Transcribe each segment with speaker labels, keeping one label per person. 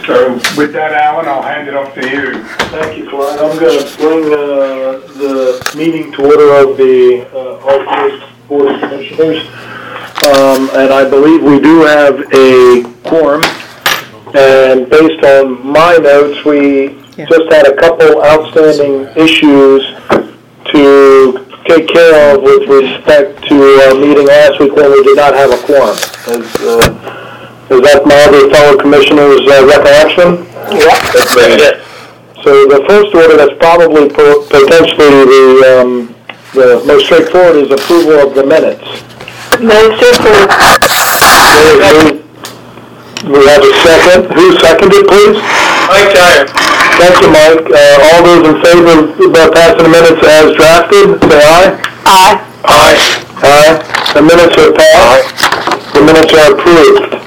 Speaker 1: So with that, Alan, I'll hand it off to you.
Speaker 2: Thank you, Clyde. I'm going to bring the meeting to order of the RTA Board of Commissioners. And I believe we do have a quorum. And based on my notes, we just had a couple outstanding issues to take care of with respect to our meeting last week when we did not have a quorum. Is that my other fellow commissioners' recollection?
Speaker 3: Yes.
Speaker 2: So the first order that's probably potentially the most straightforward is approval of the minutes.
Speaker 4: Motion approved.
Speaker 2: We have a second. Who seconded, please?
Speaker 3: Mike Dyer.
Speaker 2: Thank you, Mike. All those in favor of passing the minutes as drafted, say aye.
Speaker 4: Aye.
Speaker 2: Aye. Aye. The minutes are passed. The minutes are approved.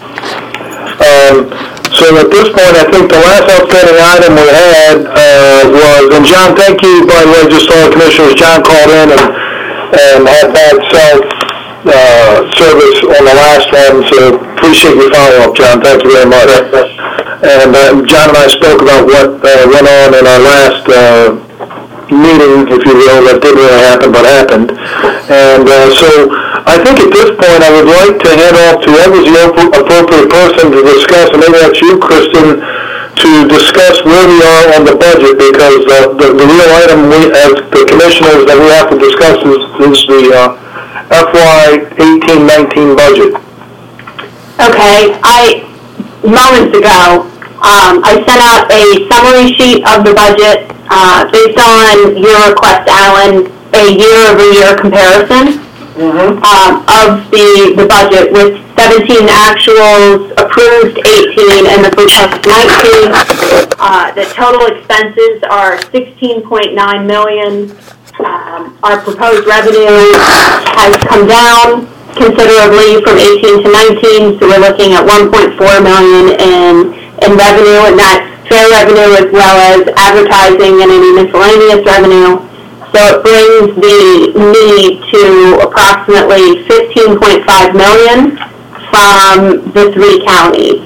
Speaker 2: So at this point, I think the last outstanding item we had was, and John, thank you, by the way, just all the commissioners, John called in and had bad cell service on the last one, so appreciate your follow-up, John. Thank you very much. And John and I spoke about what went on in our last meeting, if you will, that didn't really happen, but happened. And so I think at this point I would like to hand off to whoever's the appropriate person to discuss, and maybe that's you, Kristen, to discuss where we are on the budget, because the real item we, as the commissioners, that we have to discuss is the FY 18-19 budget.
Speaker 4: Okay, moments ago, I sent out a summary sheet of the budget based on your request, Alan, a year-over-year comparison of the budget with 17 actuals, approved 18, and the forecast 19. The total expenses are $16.9 million. Our proposed revenue has come down considerably from 18 to 19, so we're looking at $1.4 million in revenue, and that's fair revenue as well as advertising and any miscellaneous revenue. So it brings the need to approximately $15.5 million from the 3 counties.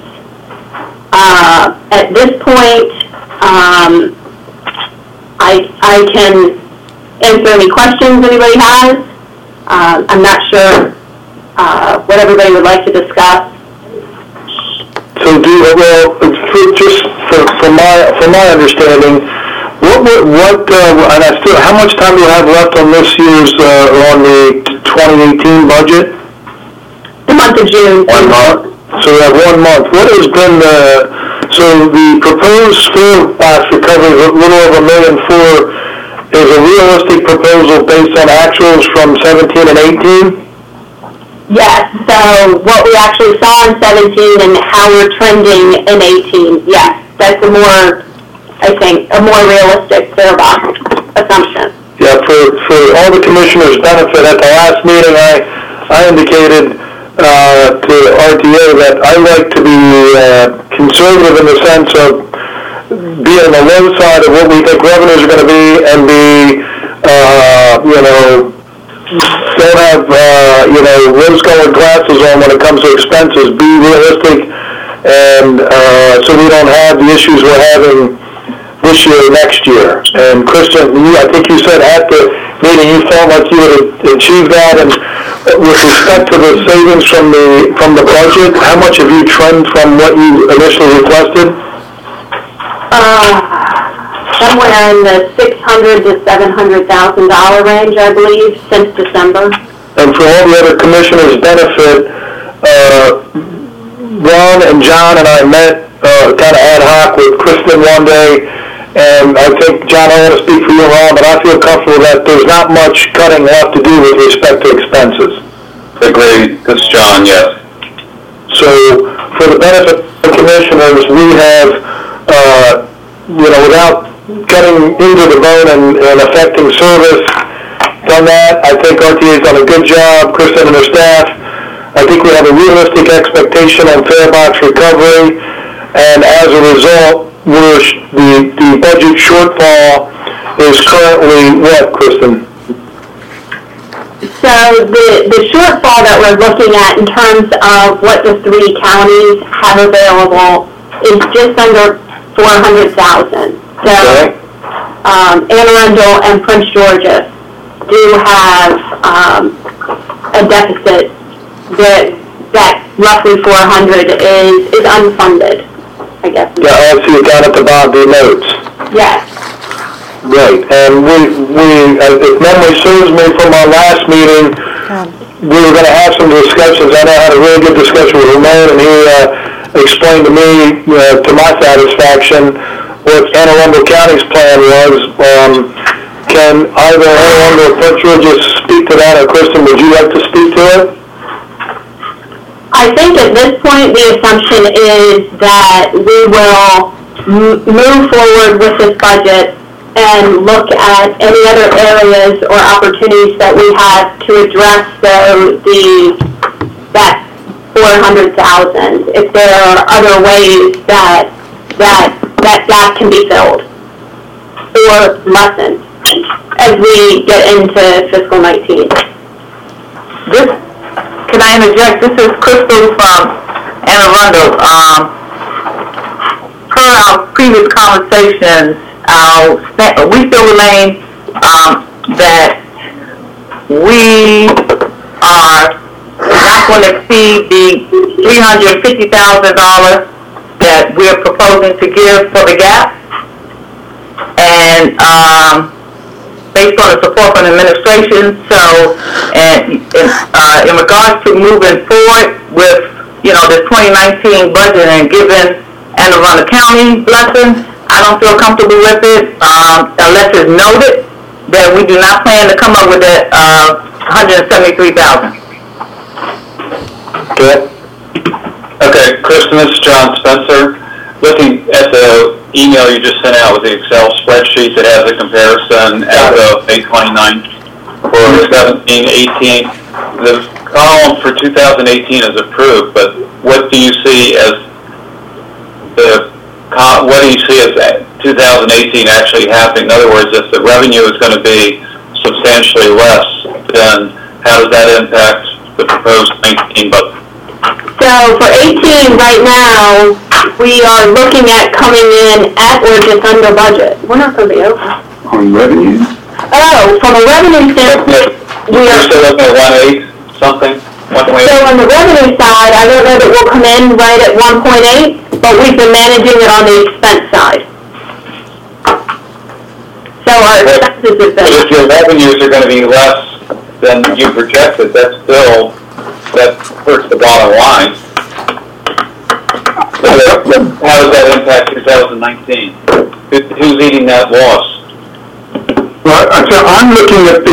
Speaker 4: At this point, I can answer any questions anybody has. I'm not sure what everybody would like to discuss.
Speaker 2: So just from my understanding, and I still, how much time do you have left on this year's, on the 2018 budget?
Speaker 4: The month of June.
Speaker 2: 1 month. So we have 1 month. What has been so the proposed fuel box recovery of a little over $1.4 million is a realistic proposal based on actuals from 17 and 18?
Speaker 4: Yes, so what we actually saw in 17 and how we're trending in 18, yes, that's a more realistic fair box assumption. Yeah,
Speaker 2: for all the commissioners' benefit, at the last meeting I indicated to RTA that I like to be conservative in the sense of be on the low side of what we think revenues are going to be and be, don't have, rose-colored glasses on when it comes to expenses. Be realistic, and so we don't have the issues we're having this year or next year. And Kristen, I think you said at the meeting you felt like you would achieve that. And with respect to the savings from the budget, how much have you trimmed from what you initially requested?
Speaker 4: Somewhere in the $600,000 to $700,000 range, I believe, since December.
Speaker 2: And for all the other commissioners' benefit, Ron and John and I met kind of ad hoc with Kristen one day, and I think, John, I want to speak for you, Ron, but I feel comfortable that there's not much cutting left to do with respect to expenses.
Speaker 3: Agreed. This is John, yes.
Speaker 2: So for the benefit of the commissioners, we have, without cutting into the bone and affecting service, done that. I think RTA's done a good job, Kristen and her staff. I think we have a realistic expectation on fare box recovery, and as a result, the budget shortfall is currently what, Kristen?
Speaker 4: So the shortfall that we're looking at in terms of what the 3 counties have available is just under 400,000. So,
Speaker 2: Okay.
Speaker 4: Anne Arundel and Prince George's do have, a deficit that roughly 400 is unfunded, I guess.
Speaker 2: Yeah, I see it down at the bottom of the notes.
Speaker 4: Yes.
Speaker 2: Right, and if memory serves me from our last meeting, we were gonna have some discussions. I know I had a really good discussion with Ramon, and he explained to me, to my satisfaction, what Anne Arundel County's plan was. Can either Anne Arundel or Prince George's speak to that, or Kristen, would you like to speak to it?
Speaker 4: I think at this point, the assumption is that we will move forward with this budget and look at any other areas or opportunities that we have to address that 400,000. If there are other ways that gap can be filled or lessened as we get into fiscal 19.
Speaker 5: Can I interject? This is Crystal from Anne Arundel. Per our previous conversations, we still remain that we are not going to exceed the $350,000 that we're proposing to give for the gap. And based on the support from the administration, so in regards to moving forward with this 2019 budget and giving Anne Arundel County blessing, I don't feel comfortable with it unless it's noted that we do not plan to come up with that $173,000.
Speaker 2: Okay.
Speaker 3: Okay, Kristen, this is John Spencer. Looking at the email you just sent out with the Excel spreadsheet that has a comparison as of May 29th for 17-18, the column for 2018 is approved, but what do you see as 2018 actually happening? In other words, if the revenue is going to be substantially less, then how does that impact the proposed 19 budget?
Speaker 4: So for 18 right now, we are looking at coming in at or just under budget. We're not going to be over.
Speaker 1: On revenue?
Speaker 4: Oh, from a revenue standpoint, we
Speaker 3: You're
Speaker 4: are.
Speaker 3: still looking at 1.8 something? 1.8?
Speaker 4: So on the revenue side, I don't know that we'll come in right at 1.8, but we've been managing it on the expense side. So our expenses have
Speaker 3: But if
Speaker 4: been.
Speaker 3: your revenues are going to be less than you projected, that hurts the bottom line. So how does that impact 2019? Who's eating that loss?
Speaker 1: Well, I'm looking at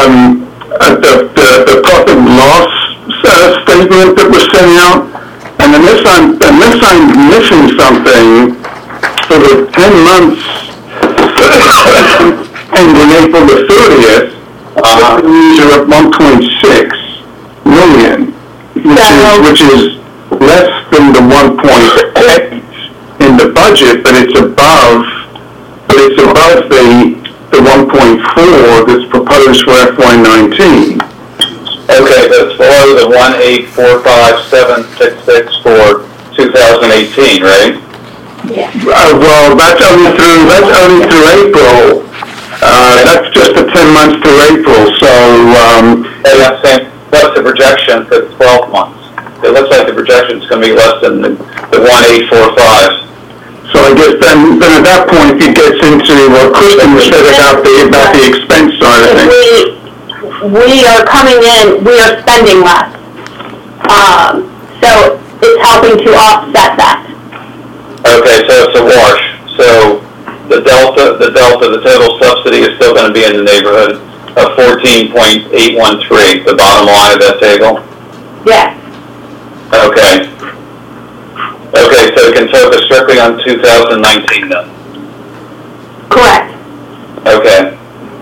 Speaker 1: the profit and loss statement that was sent out, and unless I'm missing something, for the 10 months ending April the 30th, revenues are at 1.6 million, which is less than the 1.8 in the budget, but it's above the 1.4 that's proposed for FY19.
Speaker 3: Okay, that's below the 1845766 for 2018, right?
Speaker 4: Yeah.
Speaker 1: Well, that's only through April. That's just the 10 months through April. So,
Speaker 3: And I'm saying, what's the projection for the 12 months? It looks like the projection is going to be less than the 1845.
Speaker 1: so I guess then at that point it gets into what Kristen said about the expense side of things.
Speaker 4: We are coming in, we are spending less. So it's helping to offset that.
Speaker 3: Okay, so it's a wash. So the total subsidy is still going to be in the neighborhood of 14.813, the bottom line of that table?
Speaker 4: Yes.
Speaker 3: Okay. Okay, so we can focus strictly on 2019 then?
Speaker 4: Correct.
Speaker 3: Okay.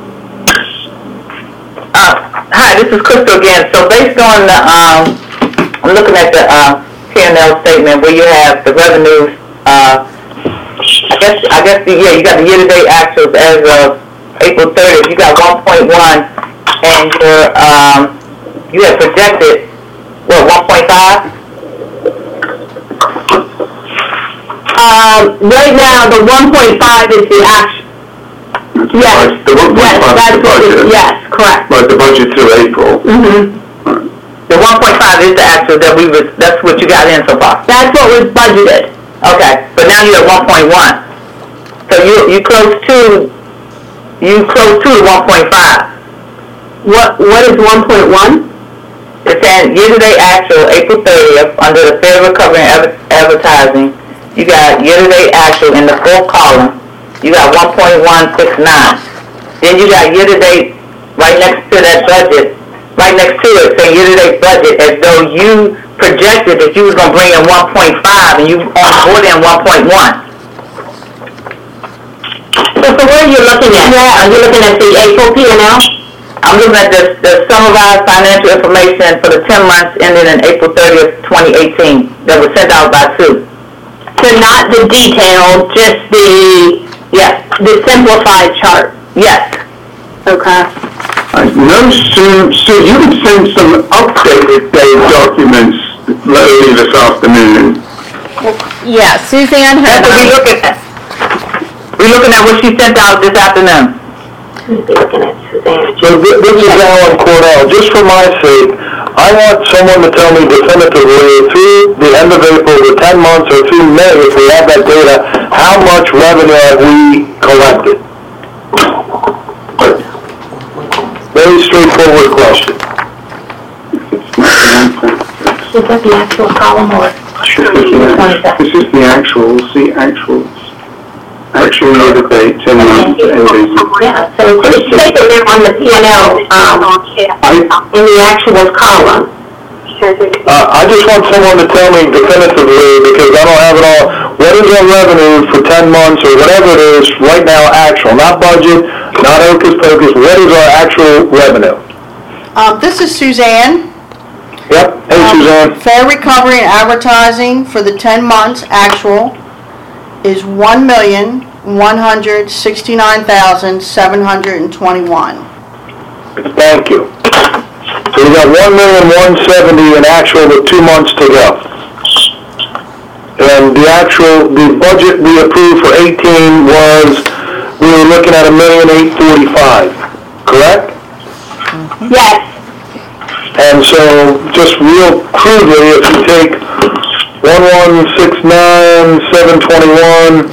Speaker 5: Hi, this is Crystal again. So based on the, I'm looking at the P&L statement where you have the revenues, I guess you got the year-to-date actuals as of April 30th. You got 1.1, and you have projected, what, 1.5?
Speaker 4: Right now, the 1.5 is the actual. Yes,
Speaker 1: The 1.5
Speaker 4: yes,
Speaker 1: is
Speaker 4: that's
Speaker 1: the
Speaker 4: what
Speaker 1: budget.
Speaker 4: yes, correct.
Speaker 1: Right, the budget through April.
Speaker 5: The 1.5 is the actual that's what you got in so far.
Speaker 4: That's what was budgeted.
Speaker 5: Okay, but now you're at 1.1. So you close to the 1.5.
Speaker 4: What is 1.1?
Speaker 5: It's saying year-to-date actual, April 30th, under the Fair Recovery and Advertising, you got year-to-date actual in the fourth column, you got 1.169. Then you got year-to-date right next to that budget, right next to it, saying year-to-date budget, as though you projected that you was going to bring in 1.5 and you only brought in 1.1.
Speaker 4: So what are you looking at? Yeah, are you looking at the April P&L?
Speaker 5: I'm looking at the summarized financial information for the 10 months ending in April 30th, 2018, that was sent out by Sue.
Speaker 4: So not the detailed, just the simplified chart.
Speaker 5: Yes.
Speaker 4: Okay.
Speaker 1: No, Sue, you would send some updated documents later this afternoon.
Speaker 6: Yeah, Suzanne
Speaker 5: That's
Speaker 6: had,
Speaker 5: what we're looking at. We're looking at what she sent out this afternoon.
Speaker 4: Looking at Suzanne.
Speaker 2: So this is Alan Cornell. Just for my sake, I want someone to tell me definitively through the end of April, the 10 months, or through May, if we have that data, how much revenue have we collected? Very straightforward question.
Speaker 4: Is that the actual column or?
Speaker 1: This is the actual, see, actuals. Actual year-to-date, 10 months ending.
Speaker 4: Yeah, so it's taken there on the P&L, in the actual column.
Speaker 2: I just want someone to tell me definitively, because I don't have it all. What is our revenue for 10 months or whatever it is right now, actual, not budget, not hocus pocus, what is our actual revenue?
Speaker 6: this is Suzanne.
Speaker 2: Yep, hey Suzanne.
Speaker 6: Fair Recovery and Advertising for the 10 months actual is $1,169,721.
Speaker 2: Thank you. So we got $1,170,000 in actual with 2 months to go. And the budget we approved for 18 was, we were looking at $1,845,000, correct?
Speaker 4: Yes.
Speaker 2: And so, just real crudely, if you take 1,169,721,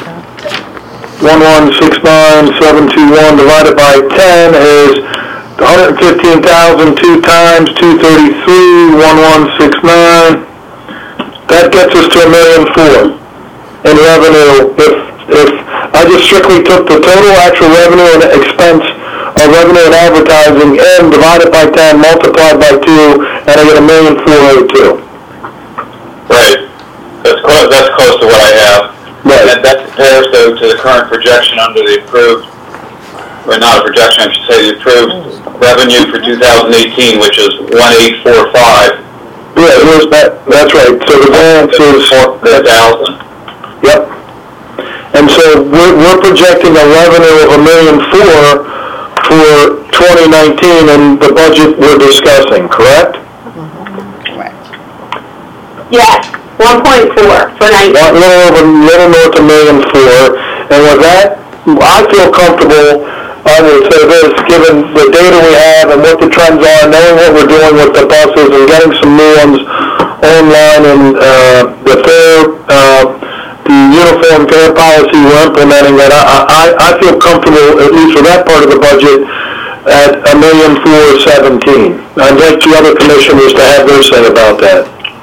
Speaker 2: 1,169,721 divided by 10 is 115,000, 2 times 233, 1,169. That gets us to $1,004,000 in revenue. If I just strictly took the total actual revenue and expense of revenue and advertising and divided by 10, multiplied by 2, and I get $1,402,000.
Speaker 3: Right. That's close to what I have.
Speaker 2: Right.
Speaker 3: And that compares, though, to the current projection under the approved, or not a projection, I should say, the approved revenue for 2018, which is 1,845.
Speaker 2: Yeah, that's right. So the balance is
Speaker 3: 4,000.
Speaker 2: Yep. And so we're projecting a revenue of $1,004,000 for 2019 and the budget we're discussing, correct?
Speaker 6: Correct.
Speaker 4: Yes, 1.4 for 19.
Speaker 2: A little north of $1,004,000. And with that, I feel comfortable, I would say this, given the data we have and what the trends are, knowing what we're doing with the buses and getting some new ones online and the uniform fare policy we're implementing, that I feel comfortable, at least with that part of the budget, at $1,417,000. I'd like the other commissioners to have their say about that.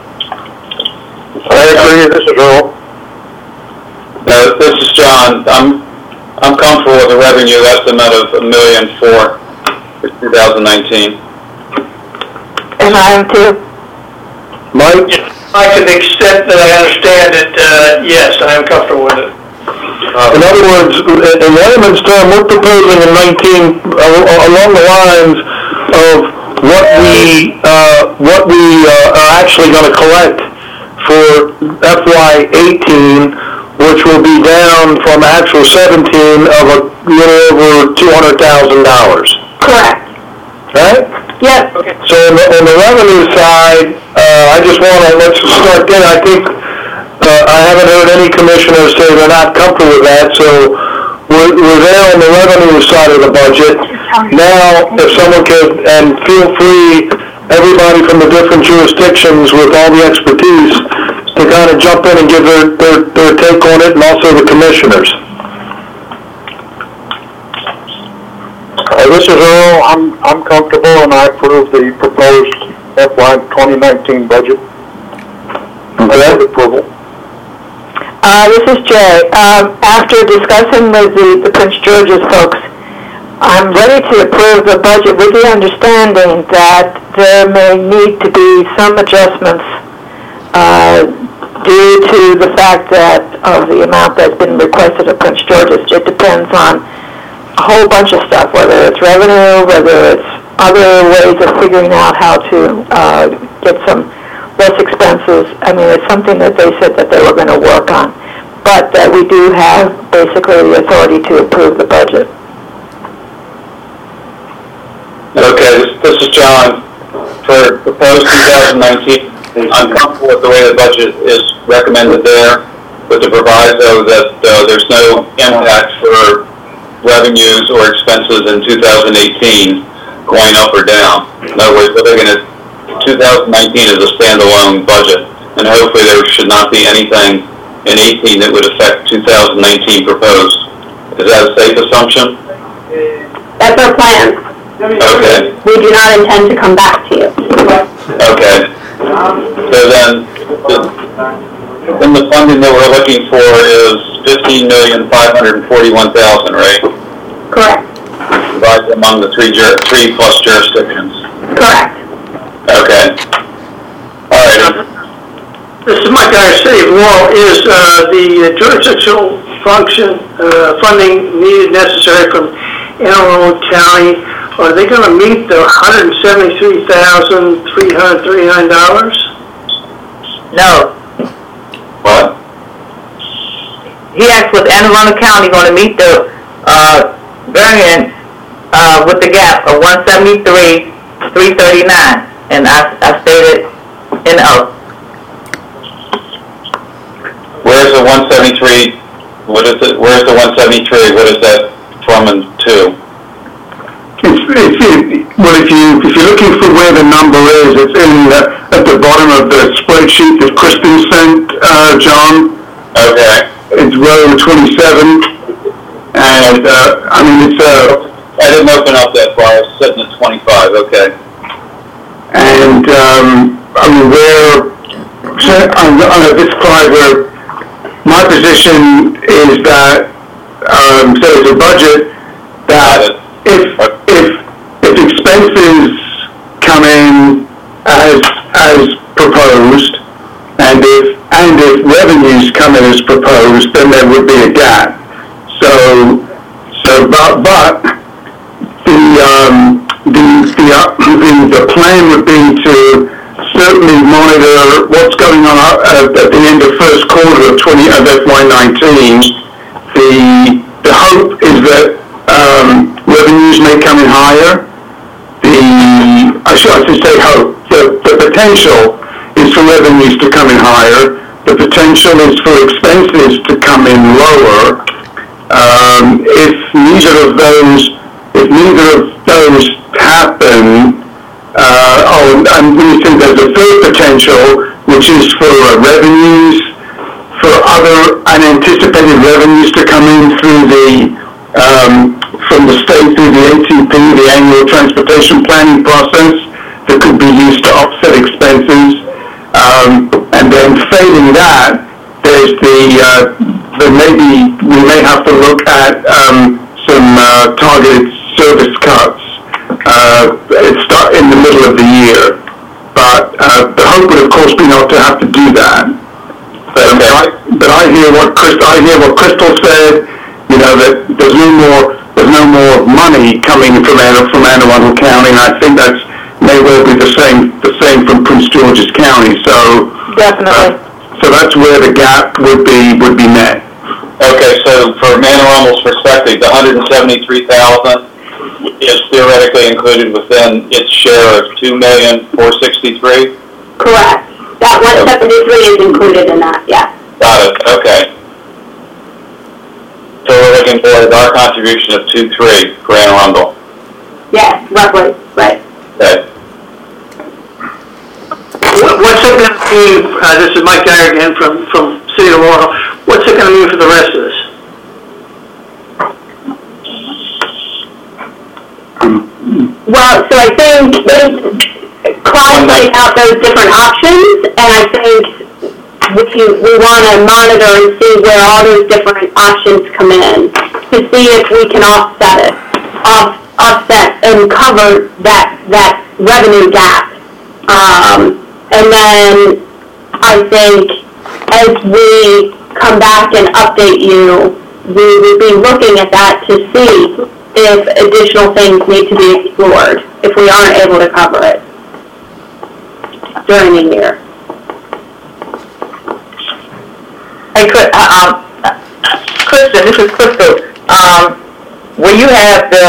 Speaker 2: I agree. This is Earl.
Speaker 3: This is John. I'm comfortable with a revenue estimate of $1,004,000 for 2019.
Speaker 5: And I am too.
Speaker 2: Mike?
Speaker 7: To the extent that I understand it, yes, I am comfortable with it.
Speaker 2: In other words, in layman's term, we're proposing in 19 along the lines of what we are actually going to collect for FY 18, which will be down from actual 17 of a little over $200,000.
Speaker 4: Correct.
Speaker 2: Right?
Speaker 4: Yep.
Speaker 7: Okay.
Speaker 2: So on the revenue side, I just want to, let's start there. I think I haven't heard any commissioners say they're not comfortable with that, so we're there on the revenue side of the budget. Now, if someone could, and feel free, everybody from the different jurisdictions with all the expertise, to kind of jump in and give their take on it, and also the commissioners.
Speaker 8: This is Earl. I'm comfortable, and I approve the proposed FY 2019 budget. Approval.
Speaker 5: This is Jay. After discussing with the Prince George's folks, I'm ready to approve the budget with the understanding that there may need to be some adjustments due to the fact that of the amount that's been requested of Prince George's. It depends on a whole bunch of stuff, whether it's revenue, whether it's other ways of figuring out how to get some less expenses. I mean, it's something that they said that they were going to work on, but that we do have basically the authority to approve the budget.
Speaker 3: Okay, this is John. For proposed 2019, I'm comfortable with the way the budget is recommended there, with the proviso that there's no impact for revenues or expenses in 2018 going up or down. In other words, we're looking at 2019 as a standalone budget, and hopefully there should not be anything in 18 that would affect 2019 proposed. Is that a safe assumption?
Speaker 4: That's our plan.
Speaker 3: Okay.
Speaker 4: We do not intend to come back to you.
Speaker 3: Okay. So then the funding that we're looking for is $15,541,000, right?
Speaker 4: Correct.
Speaker 3: Divided among the three plus jurisdictions.
Speaker 4: Correct.
Speaker 3: Okay. All right.
Speaker 7: This is Mike Dyer, City of Laurel. Is the jurisdictional function funding needed necessary from Anne Arundel County? Are they going to meet the $173,339?
Speaker 5: No.
Speaker 3: What?
Speaker 5: He asked, was Anne Arundel County going to meet the variance with the gap of 173,339? And I stated in oath.
Speaker 3: Where's the 173? What is it? Where's the 173? What is that from and to?
Speaker 1: Well, if you're looking for where the number is, it's in at the bottom of the spreadsheet that Kristen sent, John.
Speaker 3: Okay.
Speaker 1: It's row 27, and I mean it's
Speaker 3: I didn't open up that far. I was sitting at 25. Okay.
Speaker 1: And I mean on this slide where my position is that so it's a budget that if expenses come in as proposed, and if revenues come in as proposed, then there would be a gap. The plan would be to certainly monitor what's going on at the end of first quarter of FY19. The hope is that revenues may come in higher. I should say hope. The potential is for revenues to come in higher. The potential is for expenses to come in lower. If neither of those happen, and we think there's a third potential, which is for revenues, for other unanticipated revenues to come in through from the state through the ATP, the annual transportation planning process, that could be used to offset expenses. And then failing that, we may have to look at some targeted service cuts in the middle of the year. But the hope would, of course, be not to have to do that. But I hear what Crystal said. You know, that there's no more money coming from Anne Arundel County, and I think that may well be the same from Prince George's County. So
Speaker 5: definitely.
Speaker 1: So that's where the gap would be met.
Speaker 3: Okay, so from Anne Arundel's perspective, the $173,000 is theoretically included within its share of $2,463,000.
Speaker 4: Correct. That 173 is included in that. Yes.
Speaker 3: has our contribution of 2.3 for Anne Arundel.
Speaker 4: Yes, roughly, right.
Speaker 3: Okay.
Speaker 7: What's it going to mean, this is Mike Dyer again from City of Laurel, what's it going to mean for the rest of this?
Speaker 4: Well, so I think Clyde laid out those different options, and I think we want to monitor and see where all those different options come in to see if we can offset and cover that revenue gap. And then I think as we come back and update you, we will be looking at that to see if additional things need to be explored, if we aren't able to cover it during the year.
Speaker 5: Hey, Kristen, this is Crystal. When you have the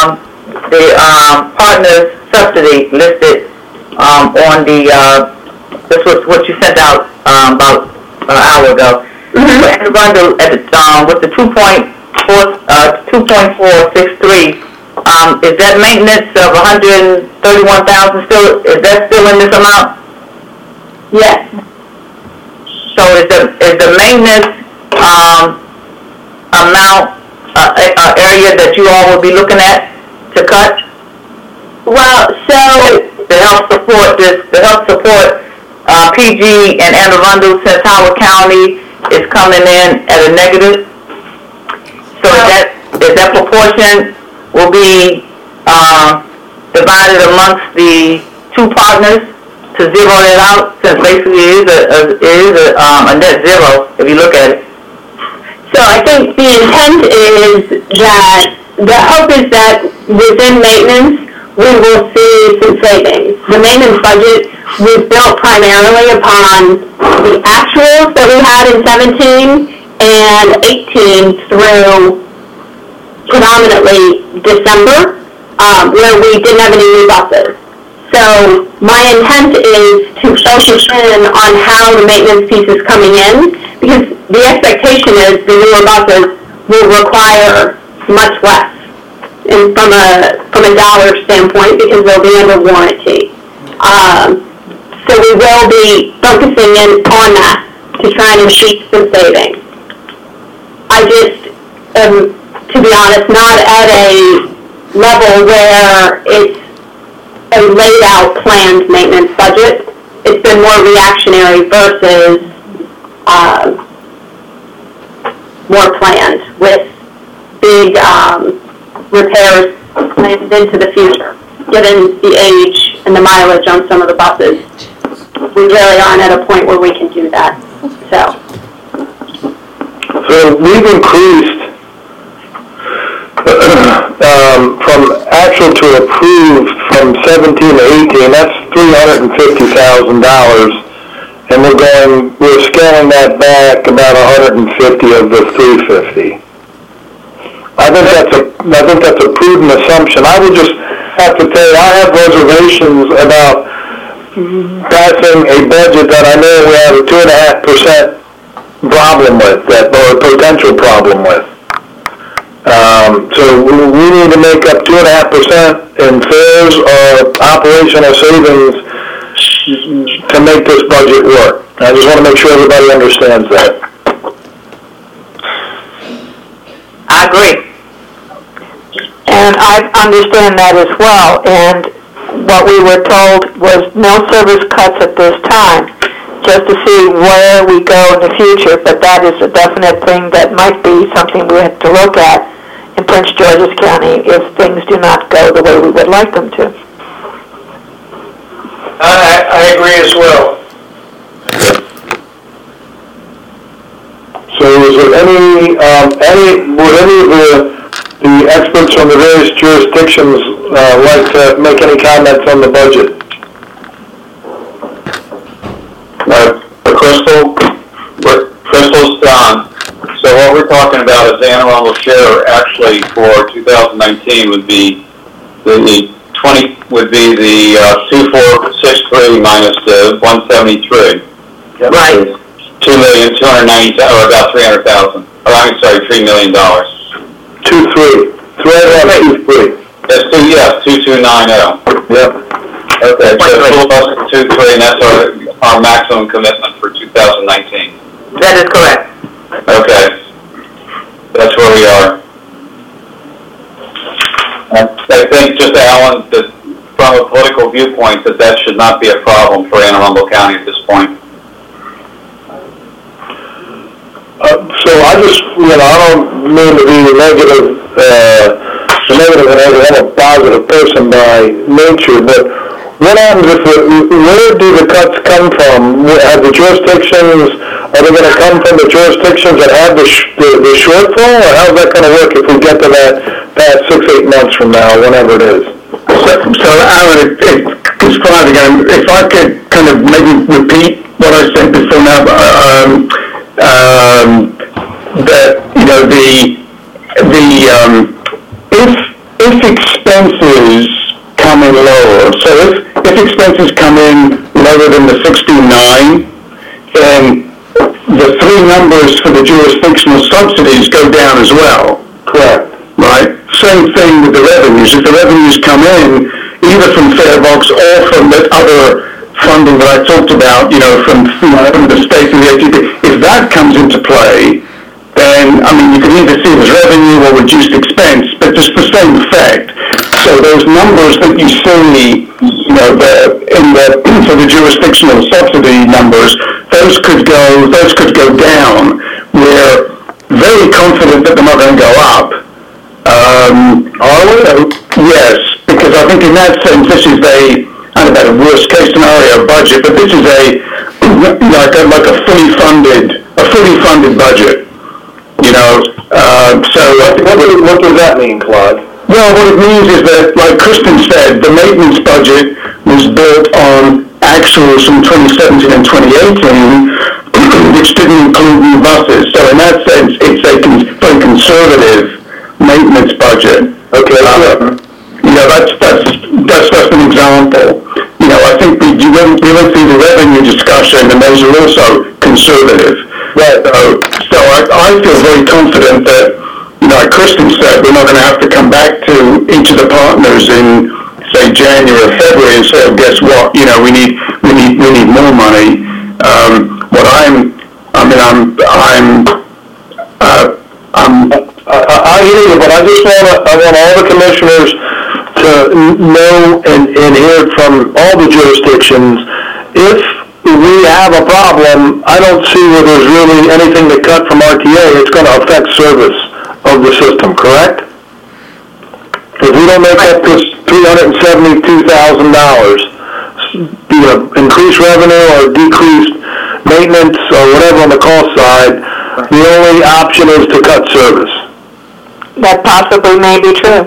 Speaker 5: partner subsidy listed on the, this was what you sent out about an hour ago. And the bundle with the 2.463, is that maintenance of 131,000 still? Is that still in this amount?
Speaker 4: Yes.
Speaker 5: So is the maintenance amount area that you all will be looking at to cut?
Speaker 4: Well, so
Speaker 5: To help support PG and Anne Arundel, since Howard County is coming in at a negative. So is that proportion will be divided amongst the two partners to zero it out, since basically it is a net zero if you look at it.
Speaker 4: So I think the intent is that, the hope is that within maintenance, we will see some savings. The maintenance budget was built primarily upon the actuals that we had in 17 and 18 through predominantly December, where we didn't have any new buses. So my intent is to focus in on how the maintenance piece is coming in, because the expectation is the newer buses will require much less, and from a dollar standpoint, because they'll be under warranty. So we will be focusing in on that to try and achieve some savings. I just am, to be honest, not at a level where it's a laid out planned maintenance budget. It's been more reactionary versus more planned, with big repairs planned into the future. Given the age and the mileage on some of the buses, we really aren't at a point where we can do that. So
Speaker 2: we've increased from actual to approved from 17 to 18, that's $350,000, and we're scaling that back about 150 of the 350. I think that's a prudent assumption. I would just have to tell you, I have reservations about passing a budget that I know we have a 2.5% problem with, or a potential problem with. So we need to make up 2.5% in fares or operational savings to make this budget work. I just want to make sure everybody understands that.
Speaker 5: I agree.
Speaker 9: And I understand that as well. And what we were told was no service cuts at this time, just to see where we go in the future. But that is a definite thing that might be something we have to look at in Prince George's County if things do not go the way we would like them to.
Speaker 7: I agree as well.
Speaker 2: So is there would any of the experts from the various jurisdictions like to make any comments on the budget?
Speaker 3: Crystal's done. So what we're talking about is Anne Arundel share actually for 2019 would be the 2463 minus the 173.
Speaker 5: Right.
Speaker 3: $2,290,000, or about $300,000. Or I'm sorry, $3 million.
Speaker 2: 2.3. 3.3.
Speaker 3: That's 2290.
Speaker 2: Yep.
Speaker 3: Okay, so full bus is 2.3, and that's our maximum commitment for 2019.
Speaker 5: That is correct.
Speaker 3: Okay. That's where we are. I think, just Alan, that from a political viewpoint, that should not be a problem for Anne Arundel County at this point.
Speaker 2: So I just, I don't mean to be negative, and I'm a positive person by nature, but what happens if, where do the cuts come from? Have the jurisdictions, are they going to come from the jurisdictions that have the shortfall, or how's that going to work if we get to that past 6-8 months from now, whenever it is?
Speaker 1: So Alan, it's fine again. If I could kind of maybe repeat what I said before now, that, if expenses come in lower, so if expenses come in lower than the 16.9, then the three numbers for the jurisdictional subsidies go down as well.
Speaker 2: Correct.
Speaker 1: Right? Same thing with the revenues. If the revenues come in, either from Farebox or from the other funding that I talked about, from the state and the ATP, if that comes into play, then, you can either see it as revenue or reduced expense, but just the same effect. So those numbers that you see, for the jurisdictional subsidy numbers, those could go down. We're very confident that they're not going to go up. Are we? Yes, because I think in that sense, this is a worst case scenario budget, but this is like a fully funded budget. So
Speaker 2: what does that mean, Claude?
Speaker 1: Well, what it means is that, like Kristen said, the maintenance budget was built on actuals from 2017 and 2018, which didn't include new buses. So in that sense, it's a very conservative maintenance budget. Okay. That's just an example. I think we went through the revenue discussion, and those are also conservative. Right. So I feel very confident that, like Kristen said, we're not going to have to come back to each of the partners in, say, January or February and say, oh, guess what? We need more money.
Speaker 2: I hear you, but I want all the commissioners to know and hear from all the jurisdictions, if we have a problem, I don't see where there's really anything to cut from RTA. It's going to affect service of the system, correct? If we don't make up this $372,000, be it increased revenue or decreased maintenance or whatever on the cost side, the only option is to cut service.
Speaker 9: That possibly may be true.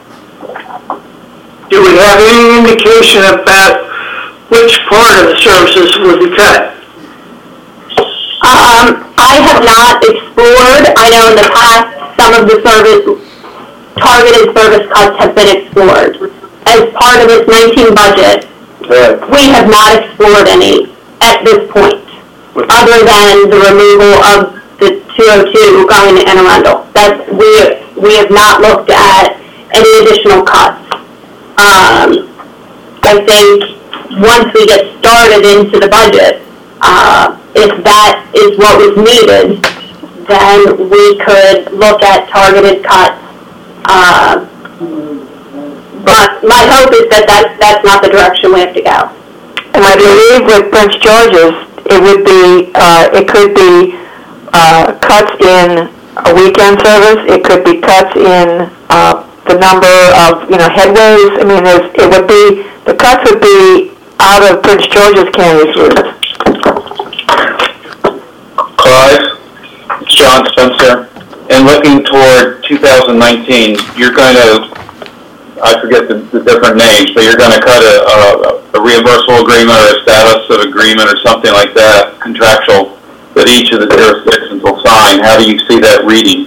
Speaker 7: Do we have any indication about which part of the services would be cut?
Speaker 4: I have not explored. I know in the past some of the targeted service cuts have been explored. As part of this 19 budget, we have not explored any at this point, other than the removal of the 202 going to Anne Arundel. We have not looked at any additional cuts. I think once we get started into the budget, if that is what was needed, then we could look at targeted cuts. But my hope is that that's not the direction we have to go.
Speaker 9: And I believe with Prince George's, it could be cuts in a weekend service. It could be cuts in the number of headways. The cuts would be out of Prince George's County's routes.
Speaker 3: Clive, it's John Spencer. And looking toward 2019, you're going to, I forget the different names, but you're going to cut a reimbursable agreement or a status of agreement or something like that, contractual, that each of the jurisdictions will sign. How do you see that reading?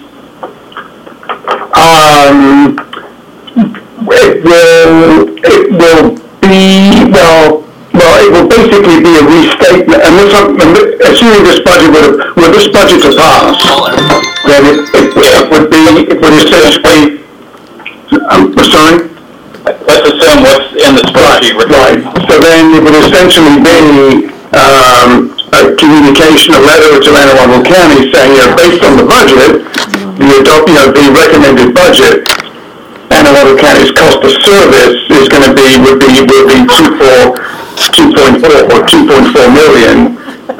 Speaker 1: It will basically be a restatement, and assuming this budget this budget to pass, then it would be essentially, I'm sorry?
Speaker 3: Let's assume what's in the spreadsheet.
Speaker 1: Right. So then it would essentially be a communication, a letter to Anne Arundel County saying, based on the budget, the recommended budget, Anne Arundel County's cost of service is going to be would be 2.4 or 2.4 million.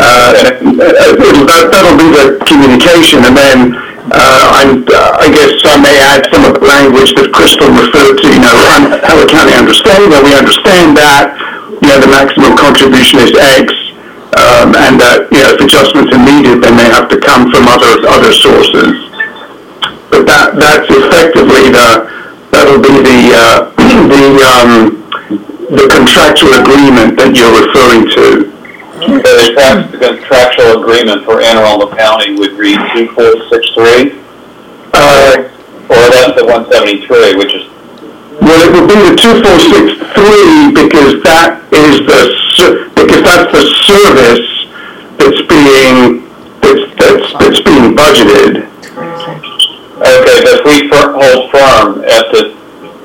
Speaker 1: That'll be the communication, and then I guess I may add some of the language that Crystal referred to. How the county understands that. We understand that the maximum contribution is X, and that if adjustments are needed, then they have to come from other sources. But that's effectively that'll be the contractual agreement that you're referring to.
Speaker 3: The contractual agreement for Anne Arundel County would read 2463, or that's the 173, which is.
Speaker 1: Well, it would be the 2463 because that's the service that's being budgeted.
Speaker 3: Okay, but if we hold firm at the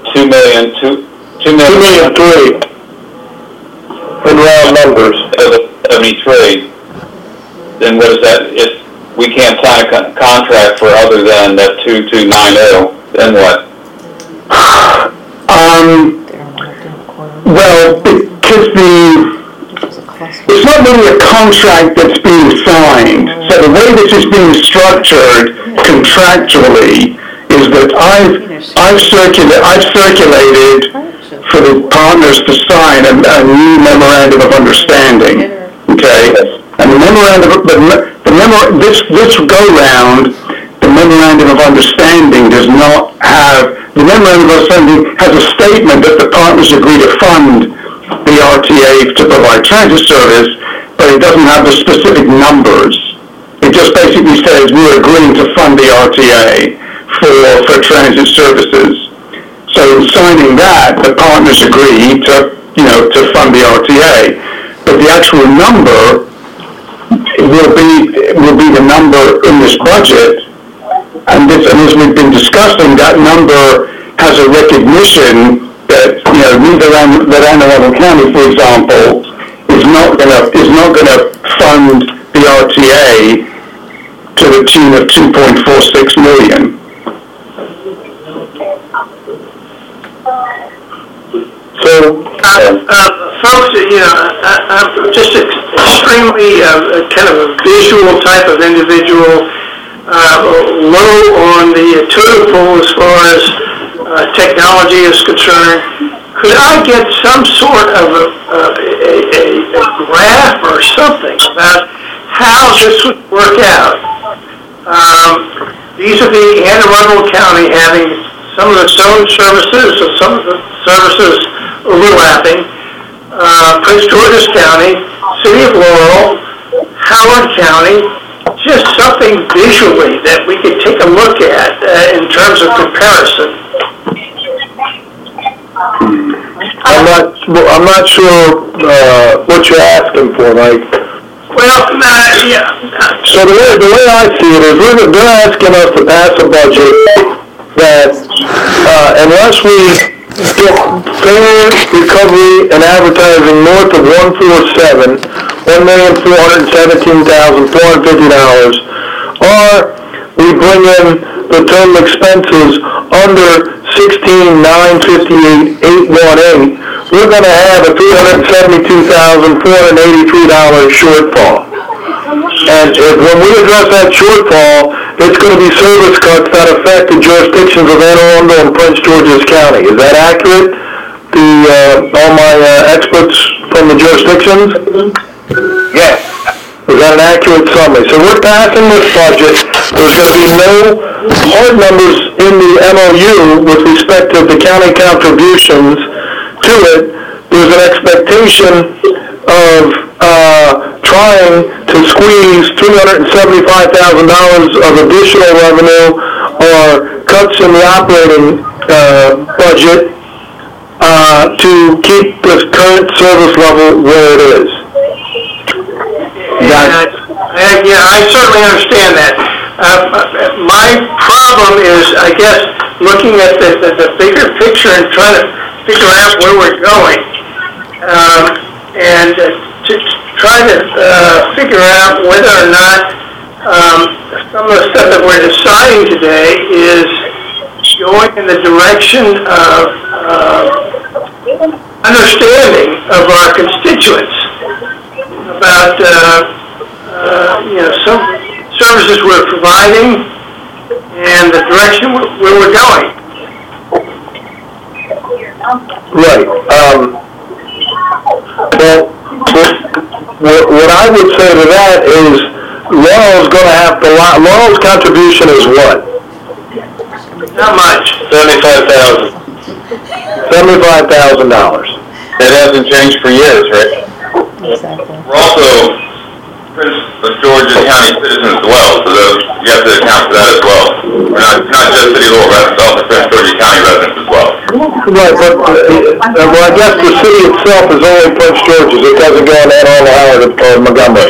Speaker 3: 2,000,003
Speaker 2: in round numbers,
Speaker 3: 73, then what is that? If we can't sign a contract for other than that 2290, then what?
Speaker 1: Well, because it's not really a contract that's being signed. So the way this is being structured contractually is that I've circulated for the partners to sign a new memorandum of understanding. Okay, and this go round, the memorandum of understanding does not have. The memorandum of understanding has a statement that the partners agree to fund the RTA to provide transit service, but it doesn't have the specific numbers. It just basically says we're agreeing to fund the RTA for transit services. So in signing that, the partners agree to fund the RTA. But the actual number will be the number in this budget. And as we've been discussing, that number has a recognition that that Anne Arundel County, for example, is not going to fund the RTA to the tune of 2.46 million.
Speaker 2: So,
Speaker 7: folks, I'm just extremely kind of a visual type of individual, low on the totem pole as far as technology is concerned. Could I get some sort of a graph or something about how this would work out? Vis-a-vis Anne Arundel County having some of its own services, or some of the services overlapping, Prince George's County, City of Laurel, Howard County, just something visually that we could take a look at in terms of comparison.
Speaker 2: I'm not sure what you're asking for, Mike.
Speaker 7: Well, yeah.
Speaker 2: So the way I see it is they're asking us to pass a budget that unless we get fair recovery and advertising north of 1,417,450, or we bring in the total expenses under 16,958,818, we're going to have a $372,483 shortfall. And when we address that shortfall, it's going to be service cuts that affect the jurisdictions of Anne Arundel and Prince George's County. Is that accurate? All my experts from the jurisdictions?
Speaker 3: Yes.
Speaker 2: Is that an accurate summary? So we're passing this budget. There's going to be no hard numbers in the MOU with respect to the county contributions to it. There's an expectation of trying to squeeze $375,000 of additional revenue or cuts in the operating budget to keep the current service level where it is.
Speaker 7: Yeah, I certainly understand that. My problem is, I guess, looking at the bigger picture and trying to figure out where we're going, and to try to figure out whether or not some of the stuff that we're deciding today is going in the direction of understanding of our constituents about some services we're providing and the direction where we're going.
Speaker 2: Right. Well, what I would say to that is Laurel's going to have to, Laurel's contribution is what?
Speaker 7: Not much.
Speaker 3: $75,000.
Speaker 2: $75,000.
Speaker 3: It hasn't changed for years, right?
Speaker 6: Exactly.
Speaker 3: We're also Prince George's County citizens as well, so you have to account for that as well. We're not just City Hall residents, also Prince George's County residents as well.
Speaker 2: Right, but I guess the city itself is only Prince George's. It doesn't go on Anne Arundel, Howard, or Montgomery.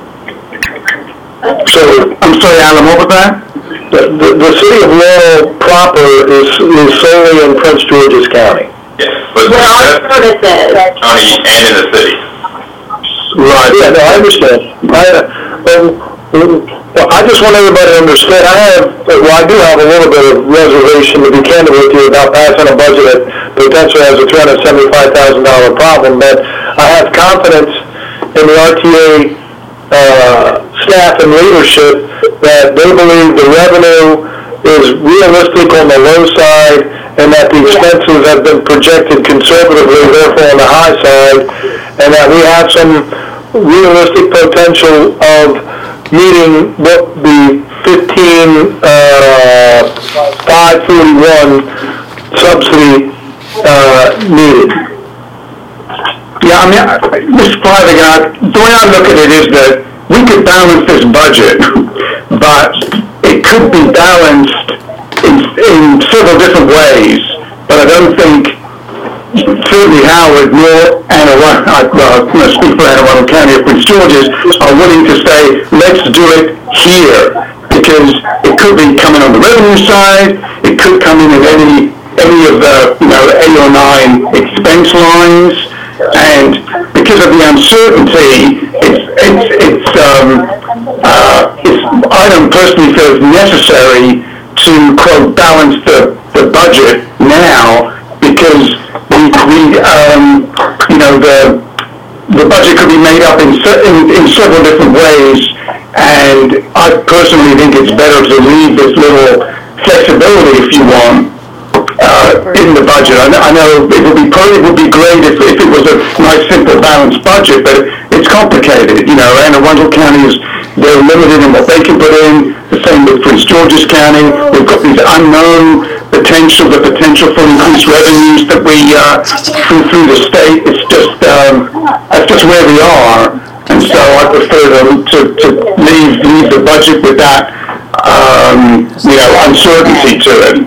Speaker 2: So,
Speaker 1: I'm sorry, Alan, what was that?
Speaker 2: The city of Laurel proper is solely in Prince George's County.
Speaker 3: Yes, but
Speaker 4: Where our services.
Speaker 3: county and in the city.
Speaker 2: Right, yeah, no, I understand. I just want everybody to understand, I do have a little bit of reservation, to be candid with you, about passing a budget that potentially has a $375,000 problem, but I have confidence in the RTA staff and leadership that they believe the revenue is realistic on the low side and that the expenses have been projected conservatively, therefore on the high side, and that we have some realistic potential of meeting what the 541 subsidy needed.
Speaker 1: Yeah, I mean, Mr. Flanagan, the way I look at it is that we could balance this budget, but it could be balanced in several different ways. But I don't think certainly Howard nor Anne Arundel, speak for Anne Arundel County or Prince George's, are willing to say, let's do it here, because it could be coming on the revenue side, it could come in any of the 8 or 9 expense lines. And because of the uncertainty, I don't personally feel it's necessary to, quote, balance the budget now, because the budget could be made up in several different ways, and I personally think it's better to leave this little flexibility, if you want, in the budget. I know it would be great if it was a nice, simple, balanced budget, but it's complicated. Anne Arundel County they're limited in what they can put in. The same with Prince George's County. We've got these unknown the potential for increased revenues that we through the state. It's just that's just where we are, and so I prefer to leave the budget with that uncertainty to it.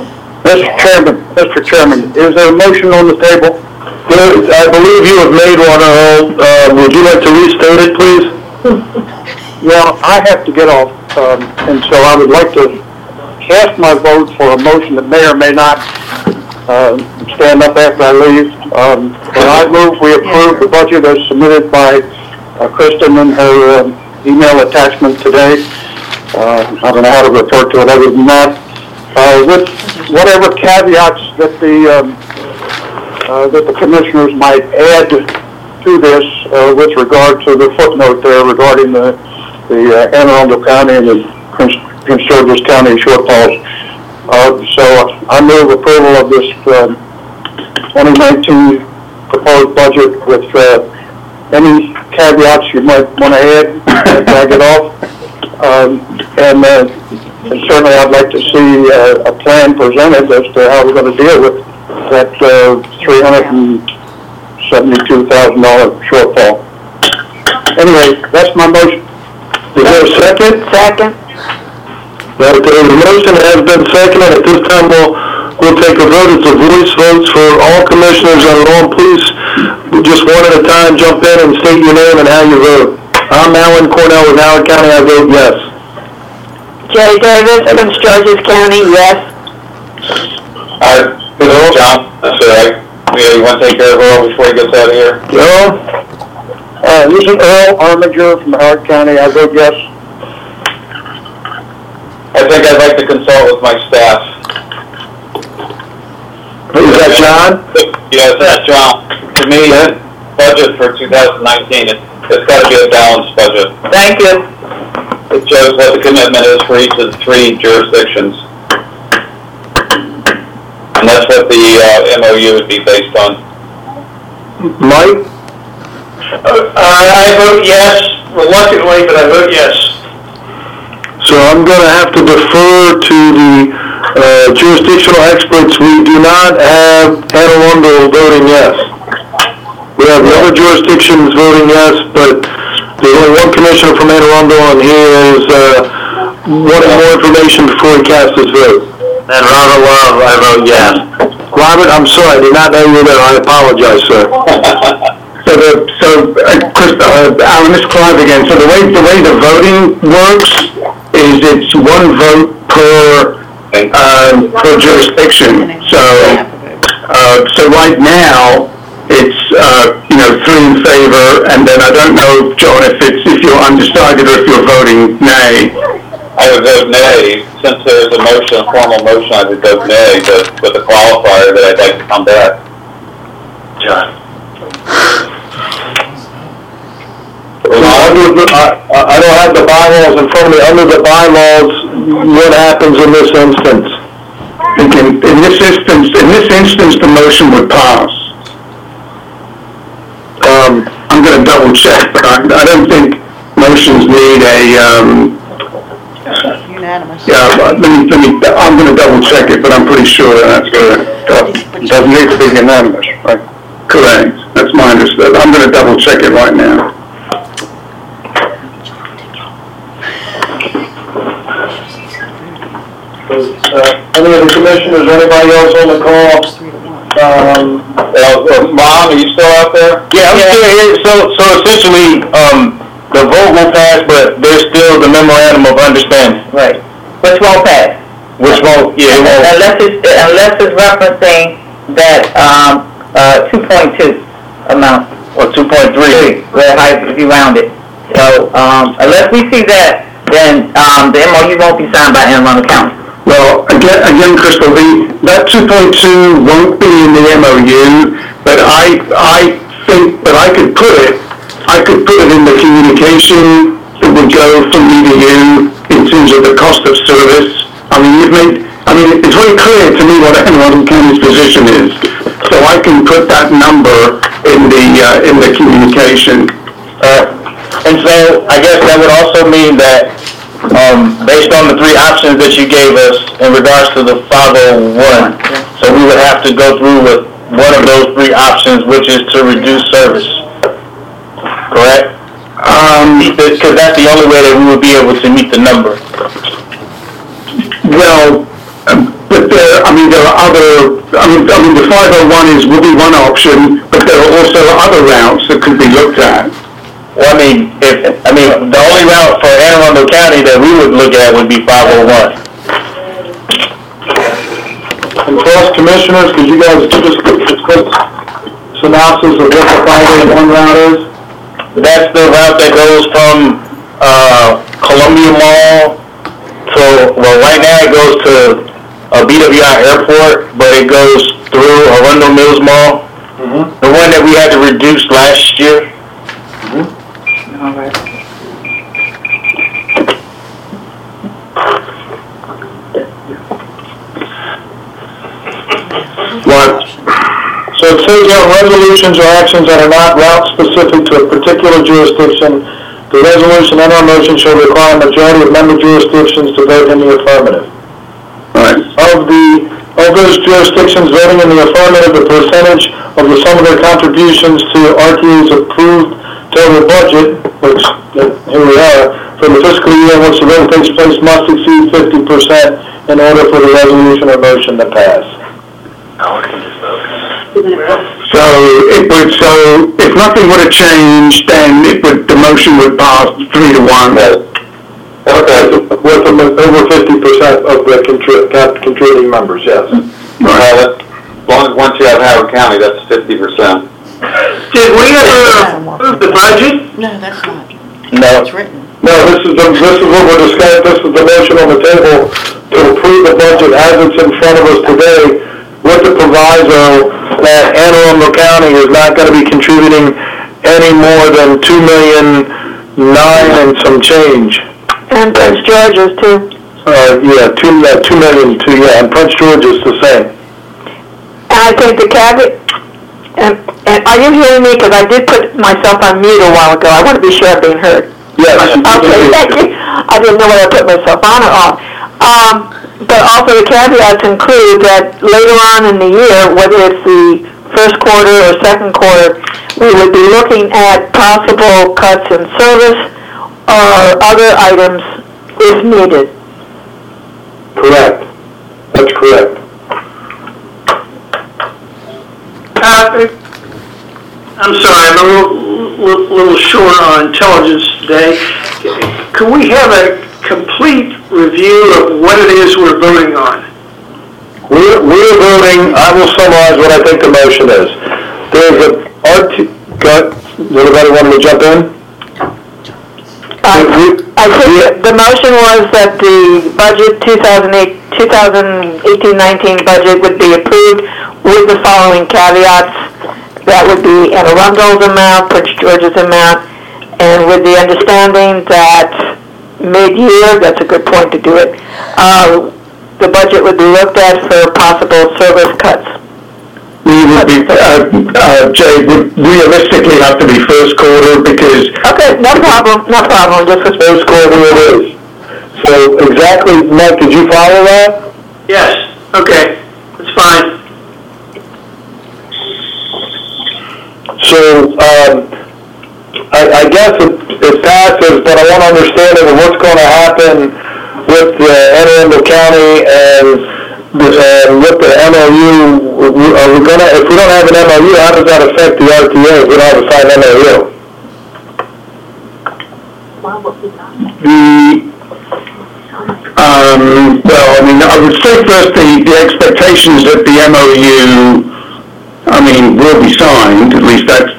Speaker 8: Mr. Chairman, is there a motion on the table?
Speaker 2: I believe you have made one, Earl. Would you like to restate it, please?
Speaker 8: Well, I have to get off, and so I would like to cast my vote for a motion that may or may not stand up after I leave. But I move we approve the budget as submitted by Kristen in her email attachment today. I don't know how to refer to it other than that. With whatever caveats that the commissioners might add to this with regard to the footnote there regarding the Anne Arundel County and the Prince George's County shortfalls. So I move approval of this 2019 proposed budget with any caveats you might want to add as I get off. And certainly I'd like to see a plan presented as to how we're going to deal with that $372,000 shortfall. Anyway, that's my motion.
Speaker 2: Is there a second?
Speaker 9: Second.
Speaker 2: Okay, the motion has been seconded. At this time, we'll take a vote. It's a voice votes for all commissioners. And please, just one at a time, jump in and state your name and how you vote. I'm Alan Cornell with Howard County. I vote yes.
Speaker 9: Jay Davis from Sturgis County, yes.
Speaker 3: John, you want to take care of Earl before he gets out of here?
Speaker 8: Earl? This is Earl Armiger from Howard County. I vote yes.
Speaker 3: I think I'd like to consult with my staff.
Speaker 8: Is that John?
Speaker 3: Yes, that's John. To me, budget for 2019, it's got to be a balanced budget.
Speaker 5: Thank you.
Speaker 3: It shows what the commitment is for each of the 3 jurisdictions. And that's what the MOU would be based on.
Speaker 8: Mike?
Speaker 7: I vote yes, reluctantly, but I vote yes.
Speaker 2: So I'm going to have to defer to the jurisdictional experts. We do not have Anne Arundel voting yes. We have the other jurisdictions voting yes, but there's only one commissioner from Anne Arundel, and he is wanting more information before he casts his vote.
Speaker 3: And Robert Love, I vote yes.
Speaker 2: Robert, I'm sorry, I did not know you were there. I apologize, sir.
Speaker 1: Alan, this is Clive again. So the way the voting works is it's 1 vote per jurisdiction. So right now it's 3 in favor, and then I don't know, John, if you're undecided or if you're voting nay.
Speaker 3: I would vote nay. Since there's a motion, a formal motion, I would vote nay, but with a qualifier that I'd like to come back. John.
Speaker 2: I don't have the bylaws in front of me. Under the bylaws, what happens in this instance?
Speaker 1: In this instance, the motion would pass. I'm going to double check, but I don't think motions need a.
Speaker 6: Unanimous.
Speaker 1: Yeah, I'm going to double check it, but I'm pretty sure that's correct.
Speaker 8: It doesn't need to be unanimous, right?
Speaker 1: Correct. That's my understanding. I'm going to double check it right now.
Speaker 2: Any of the commissioners, anybody else on the call?
Speaker 3: Mom, are you still out there?
Speaker 2: Yeah, I'm still here. So essentially, the vote will pass, but there's still the memorandum of understanding.
Speaker 5: Right. Which won't pass.
Speaker 2: Which won't, yeah, it won't.
Speaker 5: Unless it's referencing that, 2.2 amount.
Speaker 2: Or 2.3.
Speaker 5: If you round it. So, unless we see that, then, the MOU won't be signed by Anne Arundel County.
Speaker 1: Well, again, Crystal, that 2.2 won't be in the MOU, but I think that I could put it in the communication that would go from me to you in terms of the cost of service. It's very clear to me what Anne Arundel County's position is, so I can put that number in the communication.
Speaker 2: And so I guess that would also mean that based on the 3 options that you gave us in regards to the 501, so we would have to go through with one of those 3 options, which is to reduce service. Correct? Because that's the only way that we would be able to meet the number.
Speaker 1: Well, but there are other. The 501 will be one option, but there are also other routes that could be looked at.
Speaker 2: Well, the only route for Anne Arundel County that we would look at would be 501. And cross commissioners, could you guys give us a quick synopsis of what the 501 route is? That's the route that goes from Columbia Mall to, right now it goes to BWI Airport, but it goes through Arundel Mills Mall, the one that we had to reduce last year.
Speaker 5: All right.
Speaker 2: So it says here, resolutions or actions that are not route specific to a particular jurisdiction, the resolution and or motion shall require a majority of member jurisdictions to vote in the affirmative.
Speaker 1: Right.
Speaker 2: Of those jurisdictions voting in the affirmative, the percentage of the sum of their contributions to RTA's approved total budget, which here we are, for the fiscal year in which the vote takes place must exceed 50% in order for the resolution or motion to pass.
Speaker 1: So if nothing would have changed, then the motion would pass 3-1.
Speaker 2: Okay, with over 50% 50% of the contributing members, yes.
Speaker 3: Well, as long as once you have Howard County, that's 50%.
Speaker 7: Did we ever approve the budget?
Speaker 6: No, that's not.
Speaker 2: No.
Speaker 6: It's written.
Speaker 2: No, this is what we're discussing, this is the motion on the table to approve the budget as it's in front of us today, with the proviso that Anne Arundel County is not gonna be contributing any more than $2,009,000 and some change.
Speaker 9: And Prince George's too.
Speaker 2: Yeah, 2 million too, yeah, and Prince George is the same.
Speaker 9: And I think the caveat, and are you hearing me? Because I did put myself on mute a while ago. I want to be sure I'm being heard.
Speaker 2: Yes.
Speaker 9: Okay, thank you. I didn't know whether I put myself on or off. But also the caveats include that later on in the year, whether it's the first quarter or second quarter, we would be looking at possible cuts in service or other items if needed.
Speaker 2: Correct. That's correct.
Speaker 7: I'm sorry, I'm a little short on intelligence today. Can we have a complete review of what it is we're voting on?
Speaker 2: We're voting, I will summarize what I think the motion is. There's does anybody want to jump in?
Speaker 9: I think the motion was that the budget 2018-19 budget would be approved with the following caveats. That would be Anne Arundel's amount, Prince George's amount, and with the understanding that mid-year, that's a good point to do it, the budget would be looked at for possible service cuts.
Speaker 1: We would be, Jay, would realistically have to be first quarter because...
Speaker 9: Okay, no problem, just as
Speaker 2: First quarter it is. So exactly, Mike, did you follow that?
Speaker 7: Yes, okay, that's fine.
Speaker 2: So, I guess it passes, but I want to understand what's going to happen with Anne Arundel County and with the MOU. Are we going to, if we don't have an MOU, how does that affect the RTA if we don't have a signed MOU?
Speaker 1: Well, I mean, I would say first the expectations that the MOU, will be signed, at least that's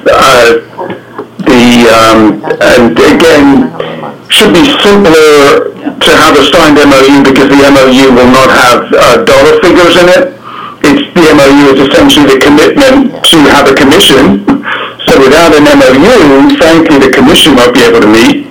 Speaker 1: and again, should be simpler to have a signed MOU because the MOU will not have dollar figures in it. The MOU is essentially the commitment to have a commission. So without an MOU, frankly, the commission won't be able to meet.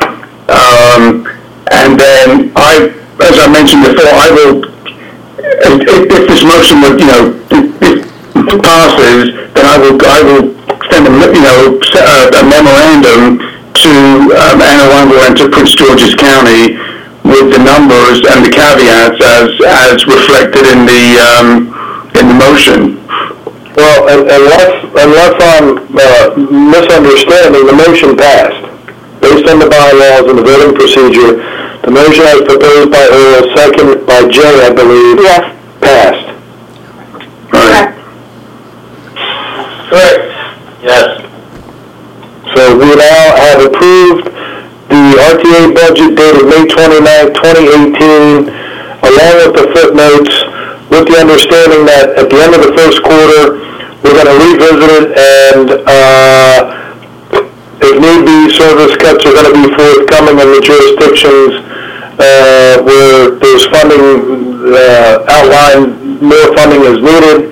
Speaker 1: And then as I mentioned before, I will, if this motion would, passes, then I will send a memorandum to Anne Arundel and to Prince George's County with the numbers and the caveats as reflected in the motion.
Speaker 2: Well, unless I'm misunderstanding, the motion passed. Based on the bylaws and the voting procedure, the motion as proposed by Earl, second by Jay, I believe,
Speaker 9: yes,
Speaker 2: passed.
Speaker 1: Right.
Speaker 3: Correct. Yes.
Speaker 2: So we now have approved the RTA budget dated May 29, 2018, along with the footnotes, with the understanding that at the end of the first quarter, we're going to revisit it and if need be, service cuts are going to be forthcoming in the jurisdictions where there's funding outlined, more funding is needed.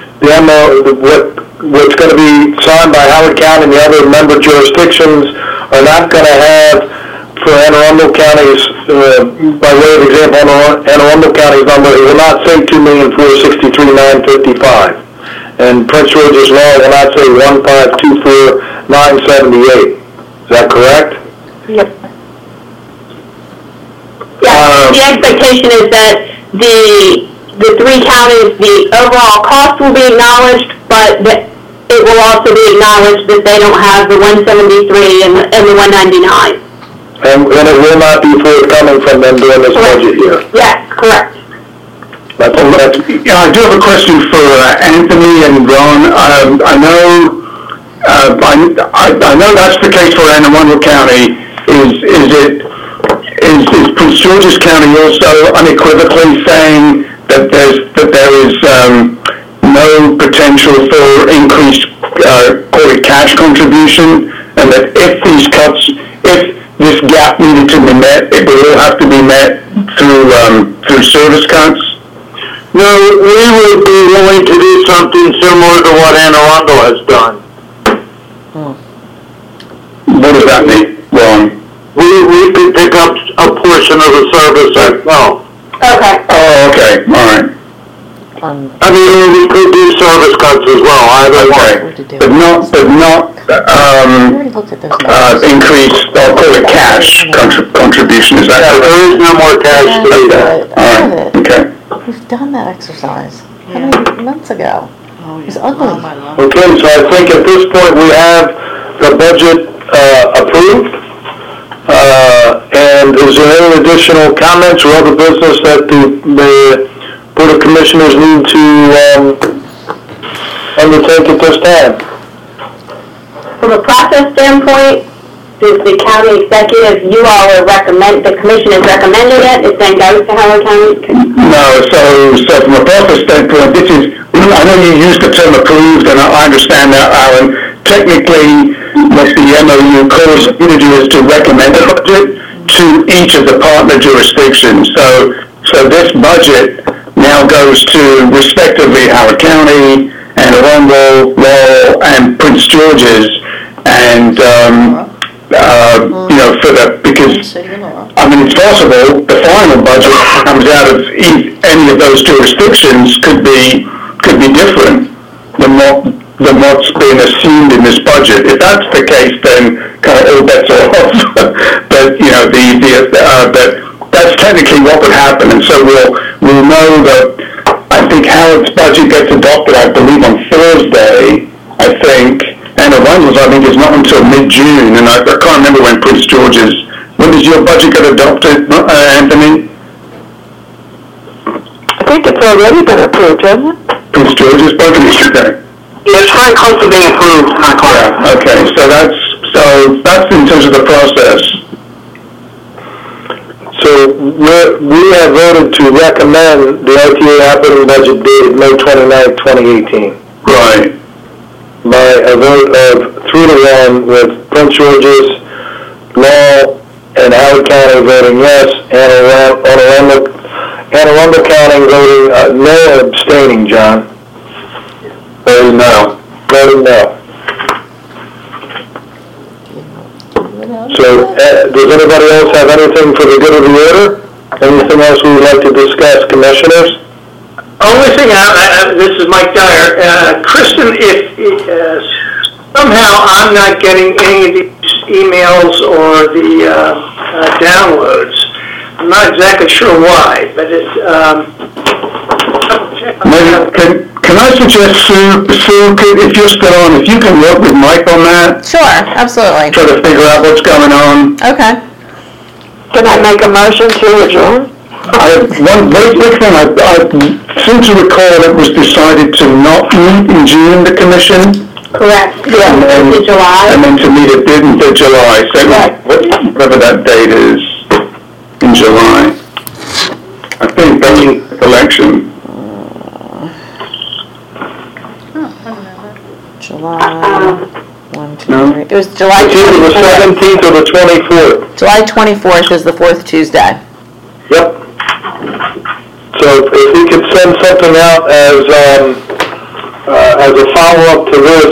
Speaker 2: What's going to be signed by Howard County and the other member jurisdictions are not going to have, for Anne Arundel County's, by way of example, Anne Arundel County's number, it will not say $2,463,955. And Prince George's law will not say $1,524,978. Is that correct?
Speaker 9: yep.
Speaker 4: Yeah, the expectation is that the three counties, the overall cost will be acknowledged, but that it will also be acknowledged that they don't have the 173 and the 199.
Speaker 2: And it will not be forthcoming from them during this budget year.
Speaker 4: Yes, correct.
Speaker 2: I
Speaker 1: do have a question for Anthony and Ron. I know that's the case for Anne Arundel County. Is is Prince George's County also unequivocally saying that there is no potential for increased cash contribution, and that if this gap needed to be met, it will all have to be met through service cuts?
Speaker 2: No, we would be willing to do something similar to what Anne Arundel has done.
Speaker 1: What does that mean, Ron?
Speaker 2: We could pick up a portion of the service
Speaker 4: Okay.
Speaker 1: Oh, okay, all right.
Speaker 2: I mean, we could do service cuts as well, either way.
Speaker 1: But not increase, I'll call it cash contribution, is that correct?
Speaker 2: There is no more cash to be done.
Speaker 1: All right, okay.
Speaker 10: We've done that exercise. How many months ago? It was ugly.
Speaker 2: Okay, so I think at this point we have the budget approved. And is there any additional comments or other business that the Board of Commissioners need to undertake at this time?
Speaker 4: From a process standpoint, does the county executive, you all are the commission is recommending it then goes to Howard County?
Speaker 1: No, so from a process standpoint, I know you used the term approved, and I understand that, Alan. Technically, what the MOU calls you to do is to recommend a budget to each of the partner jurisdictions. So this budget now goes to respectively Howard County, Anne Arundel, Laurel, and Prince George's, and because I mean it's possible the final budget comes out of any of those jurisdictions could be different than what's been assumed in this budget. If that's the case, then kind of all bets are off. But that's technically what would happen, and so we'll know that. I think Howard's budget gets adopted, I believe, on Thursday. I think, and Arundel's, I think, is not until mid-June, and I can't remember when Prince George's. When does your budget get adopted, Anthony?
Speaker 9: I think it's already been approved, hasn't it?
Speaker 1: Prince George's budget is today.
Speaker 2: It's very close to being approved, not quite.
Speaker 1: Yeah, okay, so that's in terms of the process.
Speaker 2: So we have voted to recommend the RTA operating budget dated May 29, 2018.
Speaker 1: Right.
Speaker 2: By a vote of 3-1 with Prince George's, Laurel, and Howard County voting yes, Anne Arundel County voting no, abstaining, John. Voting no. Voting no. So, does anybody else have anything for the good of the order? Anything else we would like to discuss, Commissioners?
Speaker 7: Only thing, this is Mike Dyer. Kristen, if somehow I'm not getting any of these emails or the downloads, I'm not exactly sure why, but
Speaker 1: Can I suggest, Sue, if you're still on, if you can work with Mike on that?
Speaker 6: Sure, absolutely.
Speaker 1: Try to figure out what's going on.
Speaker 6: Okay.
Speaker 9: Can I make a motion to adjourn?
Speaker 1: One very quick thing, I seem to recall it was decided to not meet in June, the commission.
Speaker 4: Correct. Yeah, in July.
Speaker 1: And then to meet it in July. So whatever that date is in July. I think that's the election.
Speaker 6: July, 1, 2, 3. It was July
Speaker 2: It's either the 17th or the 24th.
Speaker 6: July 24th is the fourth Tuesday.
Speaker 2: Yep. So if we could send something out as a follow-up to this,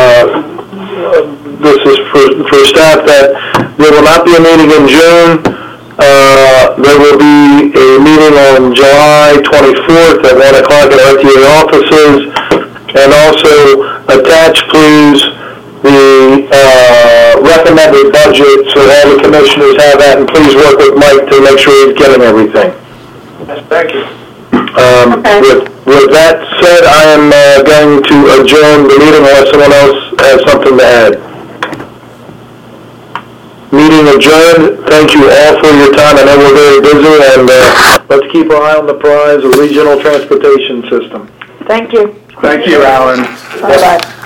Speaker 2: this is for staff, that there will not be a meeting in June. There will be a meeting on July 24th at 1 o'clock at RTA offices. And also attach, please, the recommended budget so all the commissioners have that, and please work with Mike to make sure he's getting everything.
Speaker 7: Thank you.
Speaker 2: With that said, I am going to adjourn the meeting unless someone else has something to add. Meeting adjourned. Thank you all for your time. I know we're very busy, and let's keep our eye on the prize, a regional transportation system.
Speaker 9: Thank you.
Speaker 1: Thank you, Alan.
Speaker 9: Bye-bye.